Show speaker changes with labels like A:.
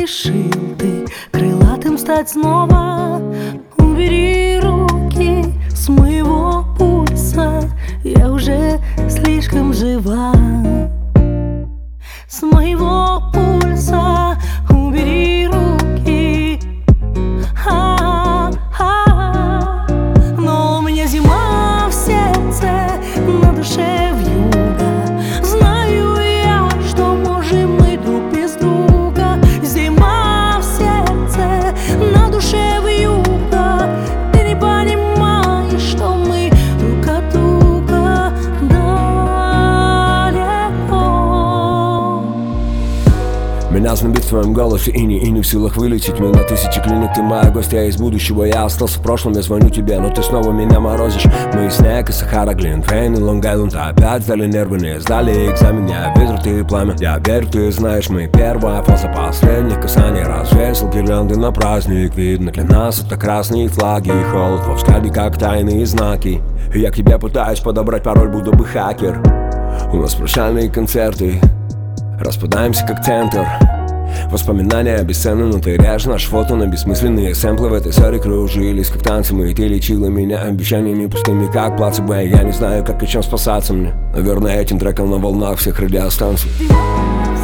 A: решил ты крылатым стать снова. Убери руки с моего пульса, я уже слишком жива. С моего пульса убери руки. Но у меня зима в сердце, на душе вьюга. Знаю я, что можем мы друг без друга. Зима в сердце, на душе вьюга. Ты не понимаешь, что мы друг от друга далеко.
B: Меня знобит в твоем голосе и не в силах вылечить меня на тысячи клиник. Ты моя гостья из будущего, я остался в прошлом. Я звоню тебе, но ты снова меня морозишь. Мы и снег, и Сахара, Глинтвейн, и Лонг-Айленд опять сдали нервы, не сдали экзамен. Я ветер, ты и пламя, я верю, ты знаешь. Мы первая фаза последних касаний. Развесил гирлянды на праздник. Видно для нас это красные флаги и холод во взгляде, как тайные знаки. И я к тебе пытаюсь подобрать пароль, будто бы хакер. У нас прощальные концерты, распадаемся как центр. Воспоминания бесценны, но ты режешь наш фото на бессмысленные сэмплы. В этой ссоре кружились как танцы мы, и ты лечила меня обещаниями пустыми, как плацебо. Я не знаю, как и чем спасаться мне. Наверное, этим треком на волнах всех радиостанций.